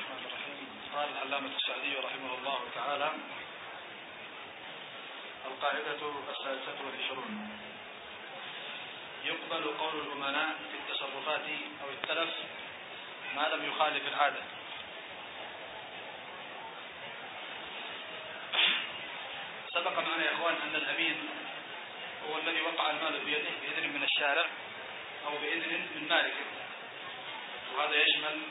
الرحمن الرحيم. قال العلامة السعدي رحمه الله تعالى: القاعدة 26: يقبل قول الأمناء في التصرفات أو التلف ما لم يخالف العادة. سبق معنا يا إخوان أن الأمين هو الذي وقع المال بيده بإذن من الشارع أو بإذن من مالكه، وهذا يشمل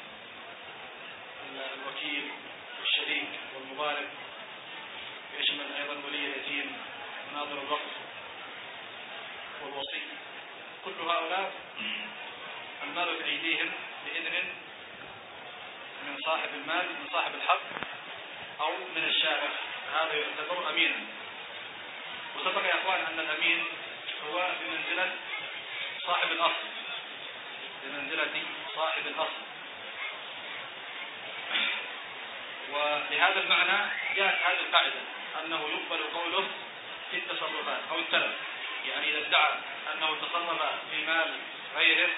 الوكيل والشريك والمضارب، يشمل أيضا ولي اليتيم وناظر الوقف والوصي. كل هؤلاء المال في أيديهم بإذن من صاحب المال، من صاحب الحق أو من الشارع، هذا يعتبر أمينا. وسبق يا أخوان أن الأمين هو بمنزلة صاحب الأصل، بمنزلة صاحب الأصل. ولهذا المعنى جاءت هذه القاعدة أنه يقبل قوله في التصرفات أو التلف، يعني إذا ادعى أنه تصرف في مال غيره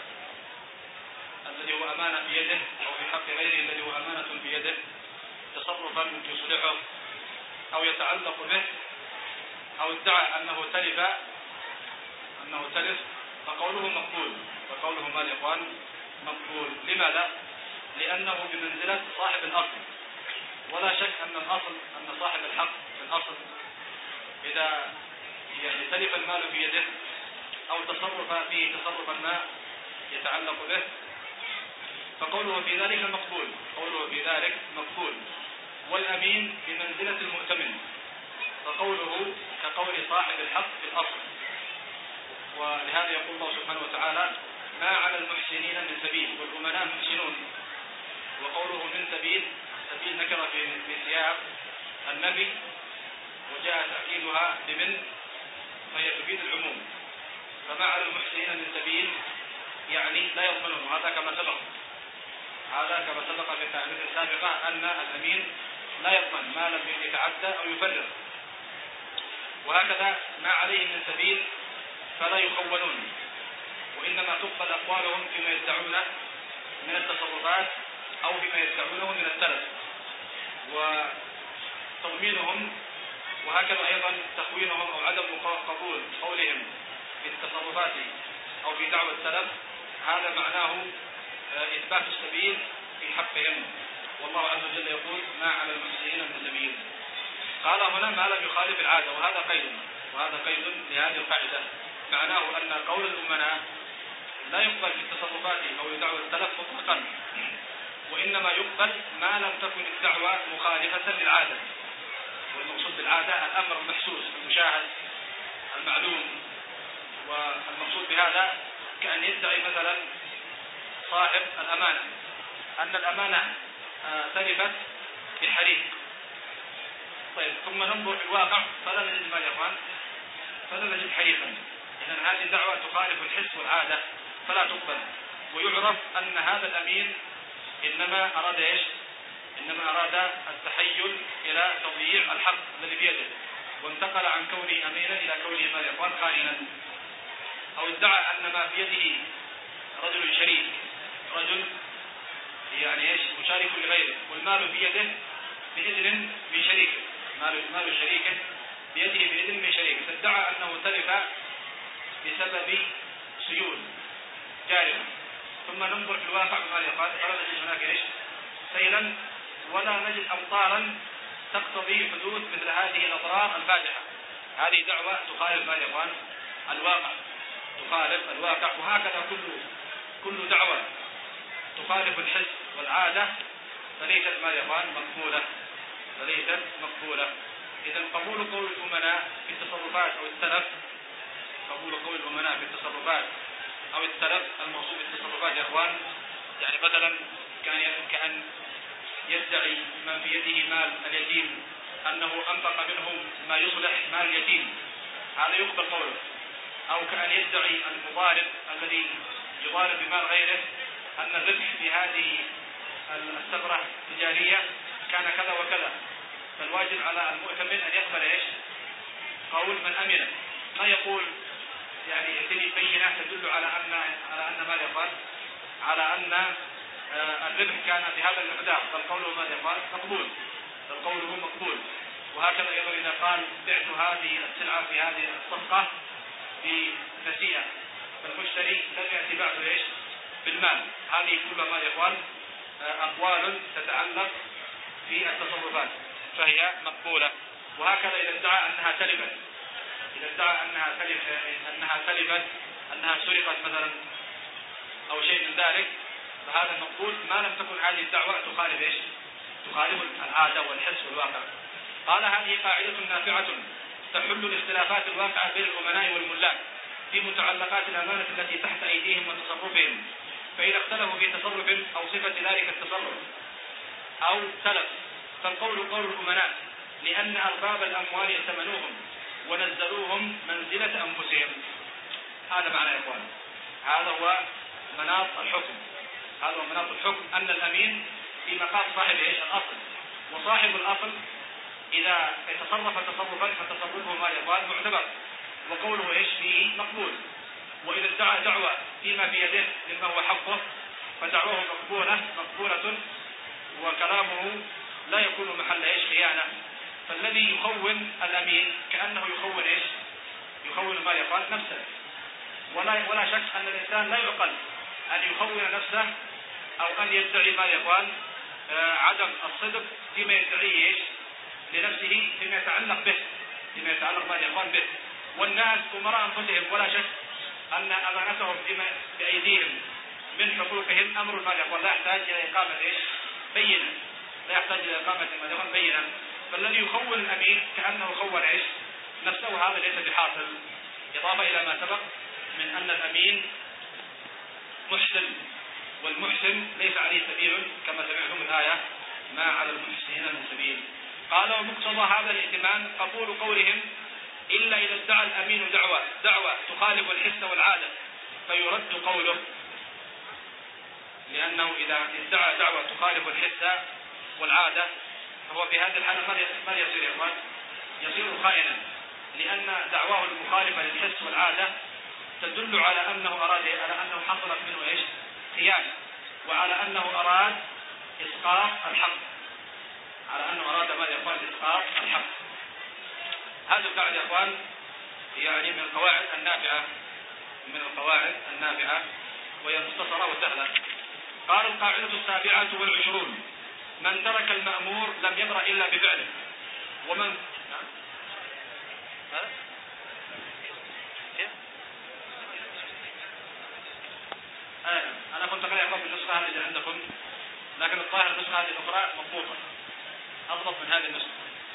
الذي هو أمانة بيده أو في حق غيره الذي هو أمانة بيده تصرفا يصلحه أو يتعلق به، أو ادعى أنه تلف، فقوله مقبول، وقوله مال إخوان مقبول. لماذا؟ لأنه بمنزلة صاحب الأصل، ولا شك أن الأصل أن صاحب الحق في الأصل إذا تلف المال بيده أو تصرف فيه تصرفا ما يتعلق به فقوله في ذلك مقبول، قوله في ذلك مقبول. والأمين بمنزلة المؤتمن، فقوله كقول صاحب الحق في الأصل. ولهذا يقول الله سبحانه وتعالى: ما على المحسنين من سبيل، والأمناء محسنون. وقوله من سبيل، سبيل نكرة في سياق النبي، وجاء تأكيدها بمن، فهي تفيد العموم. فما على المحسنين من سبيل يعني لا يضمنون، هذا كما سبق في القاعدة السابقة أن الأمين لا يضمن ما لم يتعدى أو يفرط. وهكذا ما عليه من سبيل فلا يخونون، وإنما تقبل أقوالهم فيما يدعونه من التصرفات أو فيما يدعونه من التلف وتضمينهم، وهكذا أيضا تخوينهم أو عدم قبول قولهم في التصرفات أو في دعوى التلف، هذا معناه إثبات السبيل في حقهم. والله عز وجل يقول: ما على المحسنين من سبيل. قال هنا ما لم يخالف العادة، وهذا قيد لهذه القاعدة. معناه أن قول الأمناء لا يقبل في التصرفات أو دعوى التلف مطلقا، وإنما يقبل ما لم تكن الدعوة مخالفة للعادة. والمقصود بالعادة الأمر المحسوس المشاهد المعلوم. والمقصود بهذا كأن يدعي مثلا صاحب الأمانة أن الأمانة تلفت بحريق، طيب ثم ننظر في الواقع فلا نجد ما يفعل، فلا نجد حريقا. إذن هذه الدعوة تخالف الحس والعادة فلا تقبل. ويعرف أن هذا الأمين إنما أراد التحيل إلى تضييع الحق الذي بيده، وانتقل عن كونه أمينا إلى كونه ما يفعل خائنا. أو ادعى أن ما بيده رجل شريك، رجل مشارك لغيره، والمال بيده بإذن من شريكه، مال شريكه بيده بإذن من شريكه، فادعى أنه تلف بسبب سيول جارمة. ثم ننظر في الواقع بما يقال فلا نجد هناك سيلا ولا نجد أمطارا تقتضي حدوث مثل هذه الأضرار الفادحة. هذه دعوة تخالف ما يقال الواقع، تخالف الواقع. وهكذا كل دعوة تخالف الحس والعادة فليست ما يقال مقبولة. إذن قبول قول الأمناء في التصرفات أو التلف، قبول قول الأمناء في التصرفات أو التلف، المقصود بالتصرفات يا أخوان يعني مثلا كأن يدعي ما في يده مال اليتيم أنه أنفق منه ما يصلح مال اليتيم، هذا يقبل قوله. أو كأن يدعي المضارب الذي يضارب بمال غيره أن الربح في هذه الثغرة التجارية كان كذا وكذا، فالواجب على المؤتمن أن يقبل قول من أمن، ما يقول يأتي بينة تدل على أن ما يقال على أن الربح كان بهذا المقدار فالقول ماذا يقال؟ مقبول، فالقول مقبول. وهكذا أيضا إذا قال بعت هذه السلعة في هذه الصفقة بنسيئة فالمشتري لم يأتي بعده إيش؟ بالمال. هذه كلها ما يقال أقوال تتعلق في التصرفات فهي مقبولة. وهكذا إذا ادعى أنها تلفت، إذا ادعى أنها تلفت أنها سرقت مثلا أو شيء من ذلك فهذا مقبول ما لم تكن هذه الدعوة تخالف إيش؟ تخالف العادة والحس والواقع. قال هذه قاعدة نافعة تحل الاختلافات الواقعة بين الأمناء والملاك في متعلقات الأمانة التي تحت أيديهم وتصرفهم، فإذا اختلفوا في تصرف أو صفة ذلك التصرف أو تلف فالقول قول الأمناء لأن أرباب الأموال ائتمنوهم ونزلوهم منزلة أنفسهم. هذا معنى يا إخوان، هذا هو مناط الحكم، هذا هو مناط الحكم أن الأمين في مقام صاحب إيش؟ الأصل، وصاحب الأصل إذا تصرف تصرفا فتصرفه ما يقال معتبر وقوله إيش فيه مقبول. وإذا ادعى دعوة فيما في يده مما هو حقه فدعوه مقبولة وكلامه لا يكون محل إيش؟ خيانة. فالذي يخون الأمين كأنه يخون إيش؟ يخون ما يقال نفسه. ولا شك أن الإنسان لا يعقل أن يخون نفسه أو أن يدعي ما يقال عدم الصدق فيما يدعيه إيش؟ لنفسه فيما يتعلق به، فيما يتعلق ما يقال به. والناس أمراء أنفسهم ولا شك أن أمانتهم بأيديهم من حقوقهم أمر ما يقال لا يحتاج إلى إقامة إيش؟ بينة، لا يحتاج إلى إقامة ما يقال بينة. فالذي يخون الأمين كأنه خون إيش؟ نفسه، هذا ليس بحاصل. إضافة إلى ما سبق من أن الأمين محسن، والمحسن ليس عليه سبيل كما سمعتم الآية ما على المحسنين من سبيل. قال ومقتضى هذا الائتمان قبول قولهم إلا إذا ادعى الأمين دعوة تخالف الحس والعادة فيرد قوله، لأنه إذا ادعى دعوة تخالف الحس والعادة فهو في هذه الحالة ما يصير يا إخوان؟ يصير خائنا، لأن دعواه المخالفة للحس والعادة تدل على أنه أراد على أنه حصلت منه إيش؟ خيانة، وعلى أنه أراد إسقاط الحق، على أنه أراد ما يقال إسقاط الحق. هذه القاعدة يا إخوان يعني من القواعد النافعة، من القواعد النافعة وهي مختصرة وسهلة. قال القاعدة 27 من ترك المأمور لم يبرأ إلا بفعله ومن أنا كنت أقرأ يقول بالنسخة هذه عندكم، لكن الظاهر النسخة هذه الأخرى مضبوطة أضبط من هذه النسخة.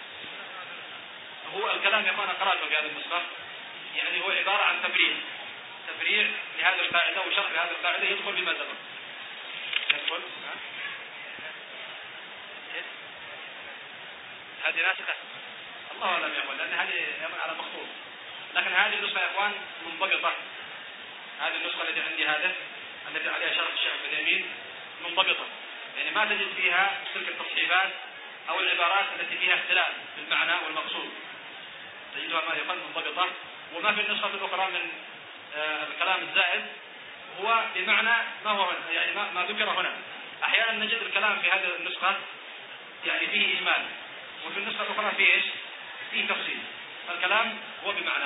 هو الكلام يقول أنا قرأته في هذه النسخة، يعني هو عبارة عن تفريع لهذه القاعدة وشرح لهذه القاعدة يدخل بما سبق. يدخل هذه ناسخة الله لم يقل، لأن هذه على مخطوط، لكن هذه النسخة يا إخوان منضبطة. هذه النسخة التي عندي هذه التي عليها شرح الشيخ العثيمين منضبطة، يعني ما تجد فيها تلك التصحيفات أو العبارات التي فيها اختلاف في المعنى والمقصود، تجدها ما يقال منضبطة. وما في النسخة الأخرى من الكلام الزائد هو بمعنى ما هو هنا، يعني ما ذكر هنا. أحيانا نجد الكلام في هذه النسخة يعني فيه إجمال، وفي النسخة الأخرى فيه إيش؟ فيه تفصيل. الكلام هو بمعنى.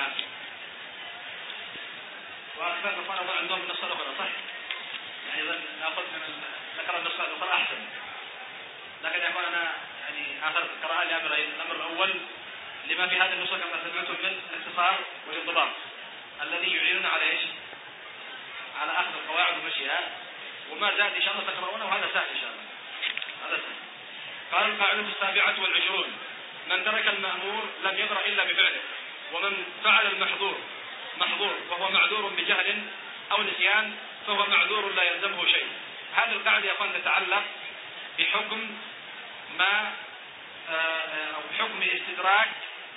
وأكثر الأخوان عندهم النسخة الأخرى صح؟ يعني إذا نأخذ من ذكر النسخة الأخرى أحسن. لكن يا أخوان أنا يعني آخر القراءة لأمرين. الأمر الأول لما في هذه النسخة كما سمعتم من الاختصار والانضباط الذي يعيننا على إيش؟ على أخذ القواعد ومشيها، وما زاد إن شاء الله تقرؤونه وهذا سهل إن شاء الله، هذا سهل. قال القاعدة 27 من ترك المأمور لم يبرأ إلا بفعله ومن فعل المحظور وهو معذور بجهل أو نسيان فهو معذور لا يلزمه شيء. هذه القاعدة يا أخوان تتعلق بحكم ما أو بحكم استدراك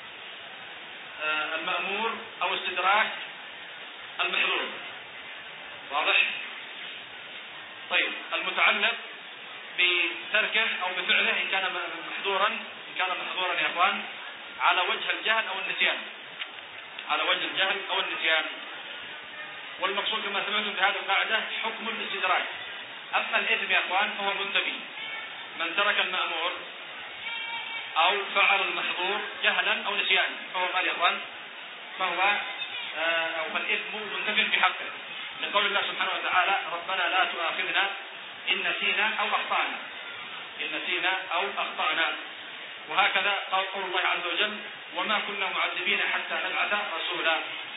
المأمور أو استدراك المحظور. واضح؟ طيب المتعلق بتركه أو بفعله إن كان محظورا يا أخوان على وجه الجهل أو النسيان، على وجه الجهل أو النسيان. والمقصود كما سمعتم بهذه القاعدة حكم الاستدراك، أما الإثم يا أخوان فهو منتفي، من ترك المأمور أو فعل المحظور جهلا أو نسيانا فهو قال يا أخوان فالإثم منتفي بحقه، لقول الله سبحانه وتعالى ربنا لا تؤاخذنا إن نسينا أو أخطأنا، إن نسينا أو أخطأنا. وهكذا قول الله عز وجل وما كنا معذبين حتى نبعث رسولا.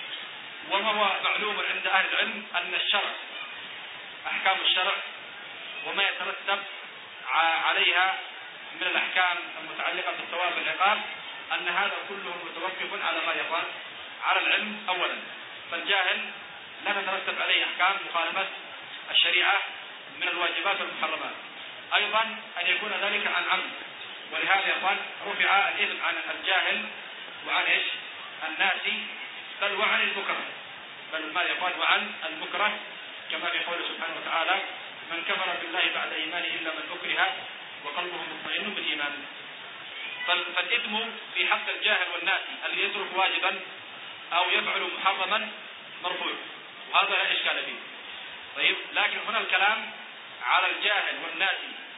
وهو معلوم عند أهل العلم أن الشرع، أحكام الشرع وما يترتب عليها من الأحكام المتعلقة بالثواب والعقاب، أن هذا كله متوقف على ما يقال على العلم أولا. فالجاهل لا تترتب عليه أحكام مخالفة الشريعة من الواجبات والمحرمات، أيضا أن يكون ذلك عن عمد. ولهذا يقال رفع الإثم عن الجاهل وعن الناس بل وعن المكره، بل ما يقال وعن المكره، كما في قوله سبحانه وتعالى من كفر بالله بعد إيمانه إلا من أكره وقلبه مطمئن بالإيمان. فالإثم في حق الجاهل والناس الذي يترك واجبا أو يفعل محرما مرفوع، وهذا لا إشكال فيه. طيب، لكن هنا الكلام على الجاهل والناس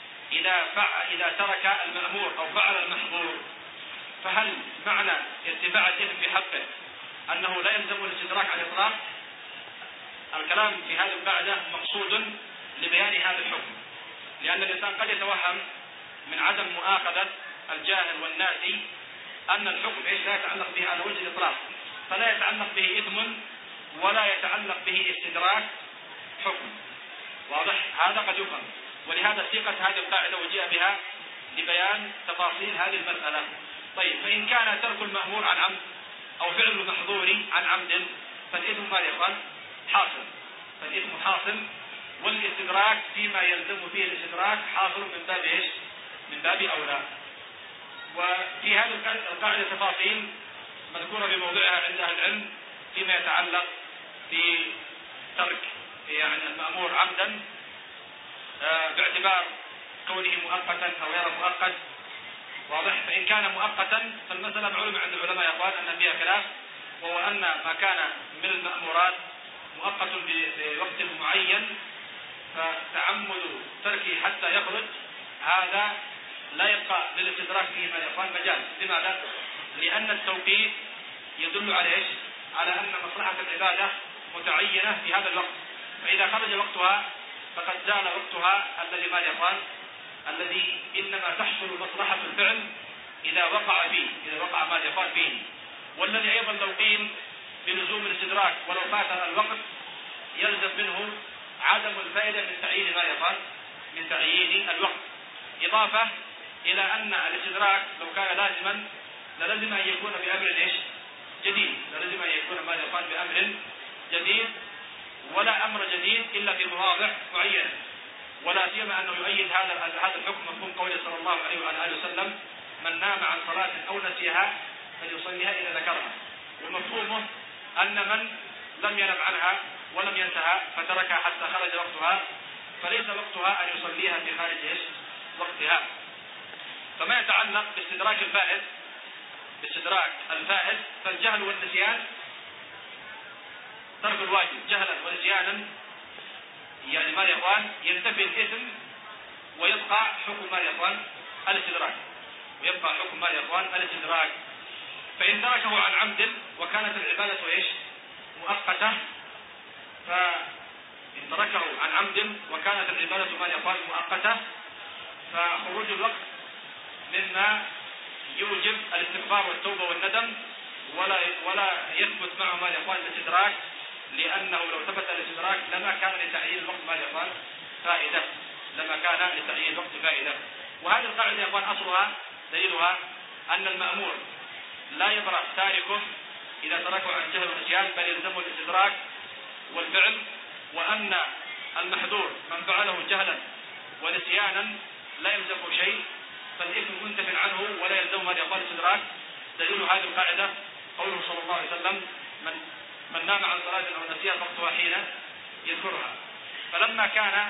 إذا ترك المأمور أو فعل المحظور، فهل معنى ارتفاع الإثم في حقه أنه لا يلزم الاستدراك على الإطلاق؟ الكلام في هذه القاعدة مقصود لبيان هذا الحكم، لأن الإنسان قد يتوهم من عدم مؤاخذة الجاهل والناس أن الحكم لا يتعلق به على وجه الإطلاق، فلا يتعلق به إثم ولا يتعلق به استدراك حكم. واضح؟ هذا قد يفهم، ولهذا سيقت هذه القاعدة وجيء بها لبيان تفاصيل هذه المسألة. طيب، فإن كان ترك المأمور عن عمد أو فعل المحظور عن عمد فالإثم ما يقال حاصل، فالإثم حاصل، والاستدراك فيما يلزم فيه الاستدراك حاصل من باب من باب أولى. وفي هذه القاعدة تفاصيل مذكورة بموضعها عند أهل العلم فيما يتعلق بترك المأمور عمدا باعتبار كونه مؤقتا أو غير مؤقت. واضح؟ فإن كان مؤقتا فالمسألة معلومة عند العلماء يقال أن فيها خلاف، وهو أن ما كان من المأمورات مؤقت بوقت معين فتعمد تركه حتى يخرج هذا لا يبقى للاستدراك فيه ما يقال مجال. لماذا؟ لأن التوقيت يدل على أن مصلحة العبادة متعينة في هذا الوقت، فإذا خرج وقتها فقد زال وقتها الذي ما يقال الذي إنما تحصل مصلحة الفعل إذا وقع ما يقال فيه. والذي أيضا لو قيل بلزوم الاستدراك ولو فات الوقت يلزم منه عدم الفائدة من تعيين ما يقال من تعيين الوقت، إضافة إلى أن الاستدراك لو كان لازما لازم أن يكون بأمر جديد، لازم أن يكون ما يقال بأمر جديد، ولا أمر جديد إلا في مواضع معينة. ولا سيما أنه يؤيد هذا الحكم مفهوم قوله صلى الله عليه وعلى آله وسلم من نام عن صلاة أو نسيها فليصليها إذا ذكرها، ومفهومه أن من لم ينم عنها ولم ينتهى فتركها حتى خرج وقتها فليس وقتها أن يصليها في خارج وقتها. فما يتعلق باستدراك الفائت فالجهل والنسيان، ترك الواجب جهلا ونسيانا ما يقال ينتفي الإثم ويبقى حكم ما يقال الاستدراك، فإن تركه عن عمد وكانت العبادة مؤقتة، فإن تركه عن عمد وكانت العبادة ما يقال مؤقتة فخروج الوقت مما يوجب الاستغفار والتوبة والندم، ولا يثبت معه ما يقال الاستدراك، لأنه لو ثبت الاستدراك لما كان لتعيين الوقت ما يقال فائدة، وهذه القاعدة يقال أصلها دليلها أن المأمور لا يبرأ تاركه إذا تركه عن جهل ونسيان بل يلزمه الاستدراك والفعل، وأن المحظور من فعله جهلا ونسيانا لا يلزمه شيء فالإثم منتف عنه ولا يلزمه ما يقال الاستدراك. دليل هذه القاعدة قوله صلى الله عليه وسلم من نام عن صلاة أو نسيها فوقتها حين يذكرها. فلما كان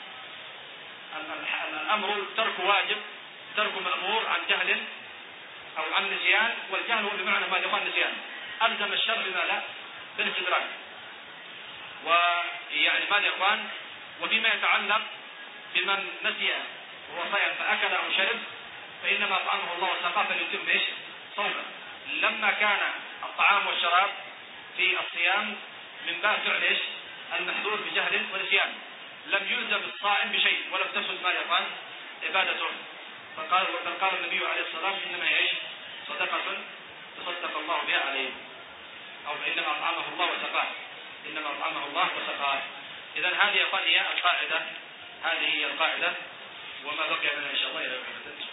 الأمر ترك واجب ترك مأمور عن جهل أو عن نسيان، والجهل هو بمعنى ما يقال نسيان، ألزم الشر بما بالاستدراك. ما يقال وفيما يتعلق بمن نسي وهو صائم فأكل أو شرب فإنما أطعمه الله وسقاه فليتم إيش؟ صومه. لما كان الطعام والشراب في الصيام من باب فعل إيش؟ المحظور بجهل ونسيان، لم يلزم الصائم بشيء ولم تفسد ماذا يفعل؟ عبادته. فقال النبي عليه الصلاة والسلام إنما هي إيش؟ صدقة تصدق الله بها عليه، أو فإنما أطعمه الله وسقاه، إنما أطعمه الله وسقاه. إذن هذه هي القاعدة، هذه هي القاعدة، وما بقي منها إن شاء الله إلى